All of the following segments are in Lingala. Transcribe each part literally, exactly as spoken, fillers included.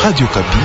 Radio Kapi.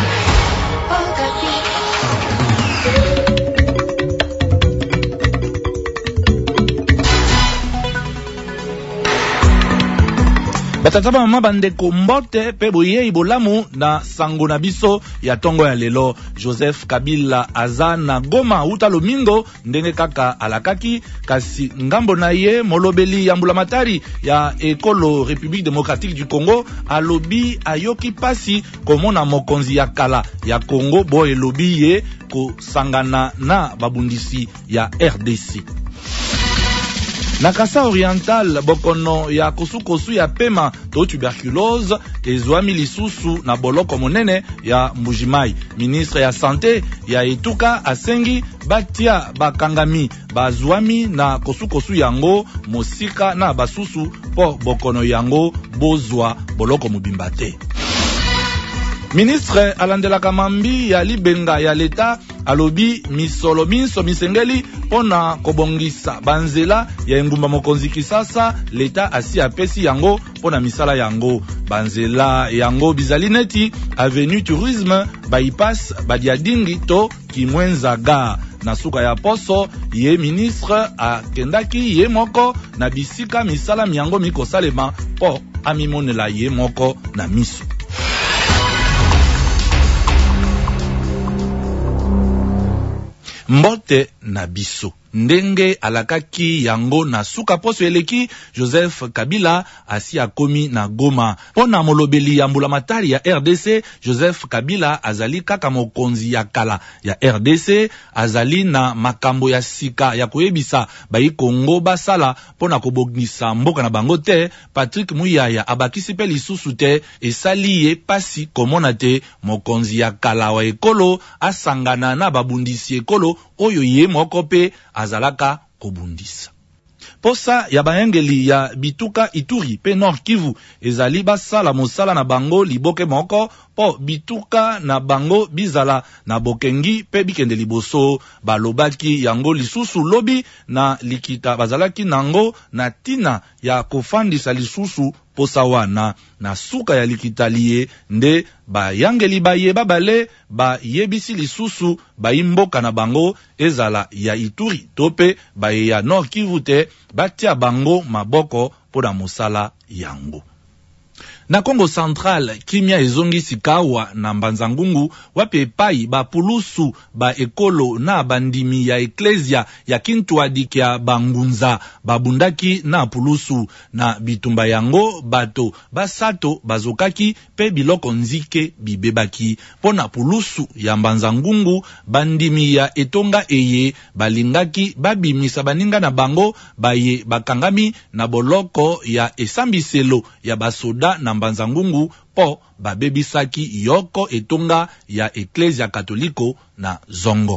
Batataba mama bandeko mbote pe boye ibolamu na sango na biso ya tongo ya lelo. Joseph Kabila aza na Goma uta lomingo ndenge kaka alakaki kasi ngambo na ye molobeli ya mbulamatari ya ekolo République démocratique du Congo alobi ayoki pasi komona mokonzi ya kala ya Congo bo elobi ye ko sangana na babundisi ya R D C. Na Kasa Oriental, bokono ya kosu-kosu ya pema to tuberculose ezwami lisusu na boloko monene ya Mbujimai. Ministre ya Santé ya Etuka asengi batia bakangami bazwami na kosu-kosu yango mosika na basusu po bokono yango bozwa boloko mubimbate. Ministre alandelaka mambi ya libenga ya leta alobi misolo minso misengeli pona kobongisa banzela ya engumba mokonzi Kisasa leta asi apesi yango pona misala yango banzela yango bizali neti avenue tourisme bypass badiadingi to Kimwenza ga na suka ya poso ye ministre akendaki ye moko na bisika misala miyango mikosalema po amimonela ye moko na misu. Mbote na biso ndenge alakaki yango na suka poso eleki Joseph Kabila asi akomi na Goma pona molobeli ya mbulamatari ya R D C. Joseph Kabila azali kaka mokonzi ya kala ya R D C azali na makambo ya sika ya koyebisa bayi Kongo basala pona kobongisa mboka na bango te. Patrick Muyaya abakisi pe lisusu te esali ye pasi komona te mokonzi ya kala wa ekolo asangana na babundisi ekolo oyo ye moko pe azalaka kobundisa. Posa ya baengeli ya Bituka Ituri pe Nord Kivu ezali basala mosala na bango liboke moko po Bituka na bango bizala na bokengi pe bikende liboso balobaki yango lisusu lobi na likita bazalaki nango na tina ya kofandisa lisusu posa wana na suka ya likitalie nde bayangeli baye babale ba yebisi lisusu bayimboka na bango ezala ya Ituri tope baye ya Nord Kivu te batia bango maboko pona mosala yango. Na Congo Central, kimia ezongisi kawa na Mbanzangungu wape pai ba pulusu ba ekolo na bandimi ya eklesia ya Kintuadiki ya Bangunza babundaki na pulusu na bitumba yango bato basato bazokaki pe biloko nzike bibebaki pona pulusu ya Mbanzangungu bandimi ya etonga eye balingaki babimisa baninga na bango baye bakangami na boloko ya esambiselo ya basoda na Mbanzangungu po babebisaki yoko etonga ya Eklesia Katoliko na Zongo.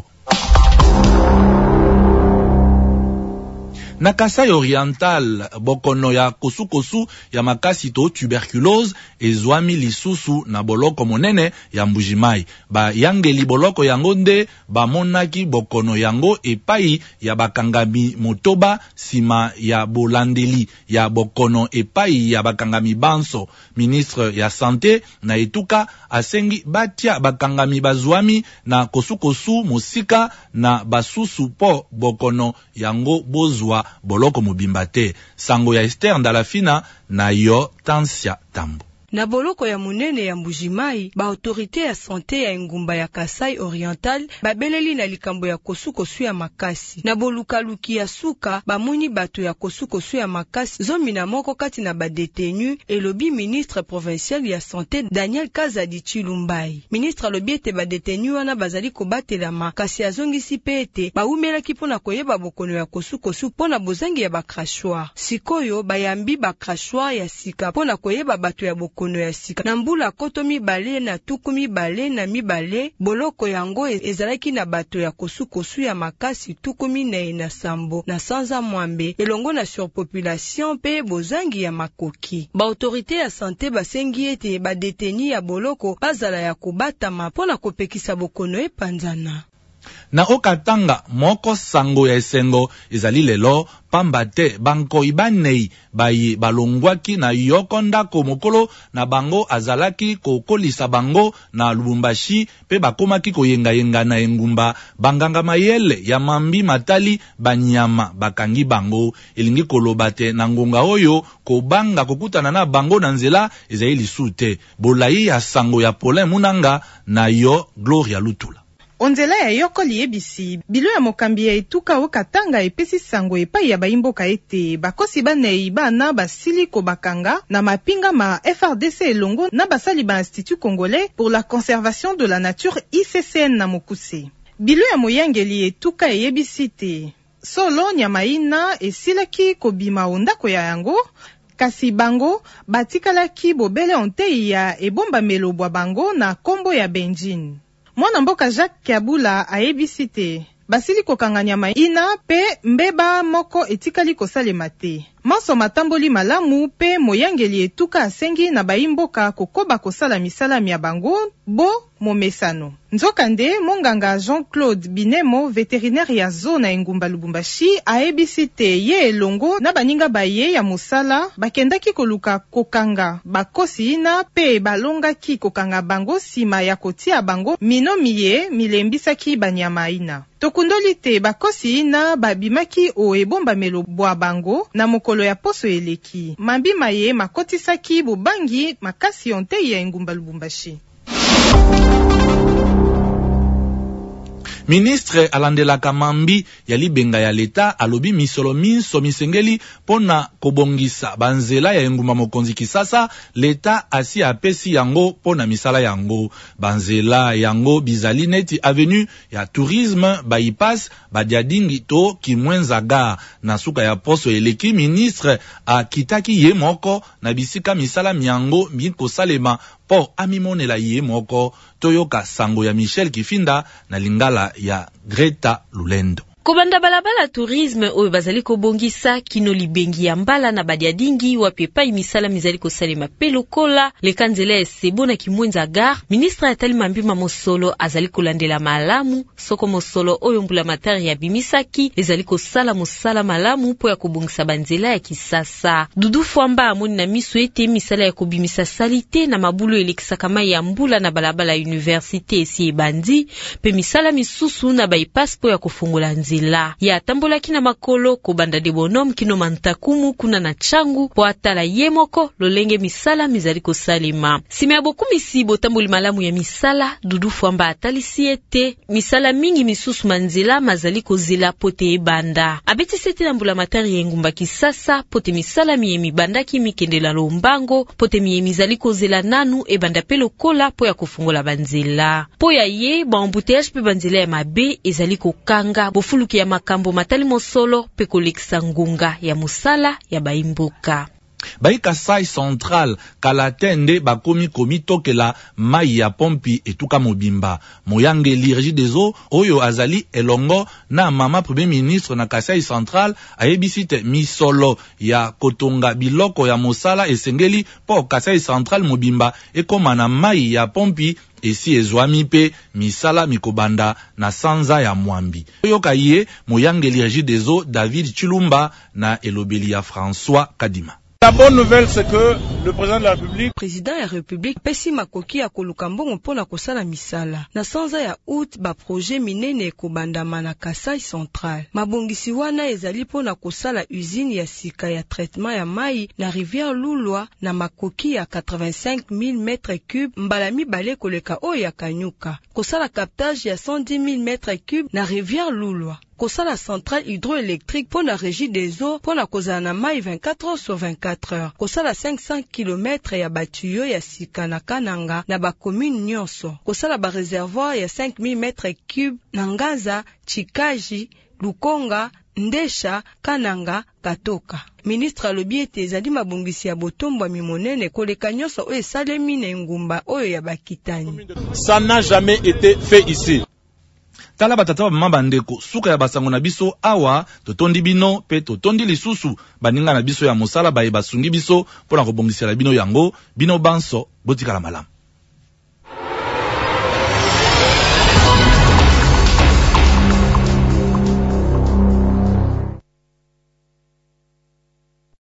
Na Kasai Oriental, bokono ya kosu-kosu ya makasi to tuberculose ezwami lisusu na boloko monene ya Mbujimai. Ba yangeli boloko yango nde bamonaki bokono yango epai ya bakangami motoba sima ya bolandeli ya bokono epai ya bakangami banso. Ministre ya Santé na Etuka asengi batia bakangami bazwami na kosu-kosu mosika na basusu po bokono yango bozwa boloko mubimbate. Sango ya Esther Ndalafina na yo Tansia Tambo. Na boloko ya munene ya Mbujimai, ba autorité ya santé ya engumba ya Kasai Oriental babeleli na likambo ya kosu-kosu ya makasi. Na bolukaluki ya suka bamuni bato ya kosu-kosu ya makasi zomi na moko kati na badetenu elobi ministre provincial ya santé Daniel Kazadi Chilumbai. Ministre alobi ete badetenu wana bazali kobatela makasi azongisi pe ete baumelaki pona koyeba bokono ya kosu-kosu pona bozangi ya bakrashoir. Sikoyo bayambi bakrashoir ya sika pona koyeba bato ya bokono ya sika. Na mbula koto mibale na tuku mibale na mibale boloko yango ezalaki na bato ya kosu-kosu ya makasi tuku minae na sambo na sanza mwambe elongo na surpopulation pe bozangi ya makoki. Ba autorité ya santé basengi ete badeteni ya boloko bazala ya kobatama pona kopekisa bokono epanzana. Na okatanga moko sango ya esengo ezali lelo pamba te bankoi banei bayi balongwaki na yoko ndako mokolo na bango azalaki kokolisa bango na Lubumbashi pe bakomaki koyenga-yenga na engumba banganga mayele ya mambi matali banyama bakangi bango elingi koloba te na ngonga oyo kobanga kokutana na bango na nzela ezali lisu te bolai ya sango ya Paulin Munanga na yo Gloria Lutula. Onzela ya yoko liyebisi, bilo ya mokambi ya etuka okatanga epesi sango epai ya baimboka ete bakosi banei bana basili ko bakanga na mapinga ma F R D C elongo na basali ba Institut Congolais pour la Conservation de la Nature I C C N na Mokuse. Bilo ya moyangeli etuka eyebisi te, solo nyamaina esilaki kobima ondako ya yango, kasi bango batikalaki bobele ontei ya ebomba melobwa bango na kombo ya Benjin. Mwana mboka Jacques Kiabula ayebisi te, basili kokanga nyama ina pe mbeba moko etikali kosalema te. Manso matamboli malamu pe moyangeli etuka asengi na baimboka kokoba kosala misala ya bango bo momesano. Nzokande monganga Jean-Claude Binemo, vétérinaire ya zona engumba Lubumbashi, ayebisi te ye elongo na baninga baye ya musala bakendaki koluka kokanga bakosi ina pe balongaki kokanga bango sima ya kotia bango mino miye milembisaki banyama ina. Tokundoli te bakosi ina babimaki o ebombamelo bwa bango na mokolo ya poso eleki. Mambi maye makotisaki bobangi makasi onte ya engumba Lubumbashi. Ministre alandelaka mambi ya libenga ya leta alobi misolo minso misengeli pona kobongisa banzela ya engumba mokonzi Kisasa leta asi apesi yango pona misala yango. Banzela yango bizali neti avenue ya tourisme bypass badiadingi to Kimwenza Gare na suka ya poso eleki. Ministre akitaki ye moko na bisika misala miango miko salema po amimonela ye moko. Toyoka sango ya Michel Kifinda na lingala ya Greta Lulendo. Kobanda balabala tourisme oyo bazali kobongisa kino libengi ya mbala na badiadingi wapepa imisala mizali kosalema pelokola lekanzela esebo na Kimwenza Gare. Ministre atali mambima mosolo azali kolandela malamu soko mosolo oyo mbula matari ya bimisaki ezali kosala mosala malamu po ya kobongisa banzela ya kisasa. Dudu Fwamba amoni na miso ete misala ya kobimisa salite na mabulu elekisaka mai ya mbula na balabala universite esi ebandi pe misala misusu na bypass po ya kofungola nzela. Ya tambola kina makolo kobanda de bonom kino mantakumu kuna na changu po atala yemoko lolenge misala mizali kosalema. Sime abokumi sibo tamboli malamu ya misala Dudu Fwamba atali siete misala mingi misusu manzela mazali kozela pote ebanda. Abeti sete na mbula matari engumba Kisasa pote misala miye mibanda ki mikendela lombango pote miye mizali kozela nanu ebanda pelo kola po ya kufungola banzela. Po ya ye ba embouteillage pe banzela ya mabe ezali kokanga bofulu ya makambo matali mosolo pe kolekisa ngunga ya musala ya baimboka. Bai Kasai Central kalatende bakomi komitokela mai ya pompi etuka mobimba. Moyangeli Régie des Eaux oyo azali elongo na mama premier ministre na Kasai Central ayebisite misolo ya kotonga biloko ya mosala esengeli po Kasai Central mobimba ekoma na mai ya pompi esi ezwami pe misala mikobanda na sanza ya mwambi. Yoka ye moyangeli Régie des Eaux David Chilumba na elobeli ya François Kadima. La bonne nouvelle, c'est que le président de la République, président de la République, pesi makoki ya koluka mbongo mpona kosala misala. Na sanza ya août ba projet minene ekobandama na Kasai Central. Mabongisi wana ezali mpona kosala usine ya sika ya traitement ya mai na rivière Lulwa na makoki ya quatre-vingt-cinq mille mètres cubes mbala mibale koleka oyo ya Kanyuka. Kosala captage ya cent dix mille mètres cubes na rivière Lulwa. Kosala centrale hydroélectrique pour la Régie des Eaux pour la kozana mai vingt-quatre heures sur vingt-quatre heures. Kosala cinq cents kilomètres ya batuyo ya sika na Kananga na ba commune nyonso. Kosala ba réservoir ya cinq mille mètres cubes na Nganza, Chikaji, Lukonga, Ndesha, Kananga, Katoka. Ministre alobi ete ezali mabongisi ya botombo mimonene koleka nyonso oyo esalemi na engumba oyo ya bakitani. Ça n'a jamais été fait ici. Tala batata ba mama bandeko suka ya basango na biso awa totondi bino pe totondi lisusu baninga na biso ya mosala baye basungi biso pona kobongisela bino yango bino banso botikala malamu.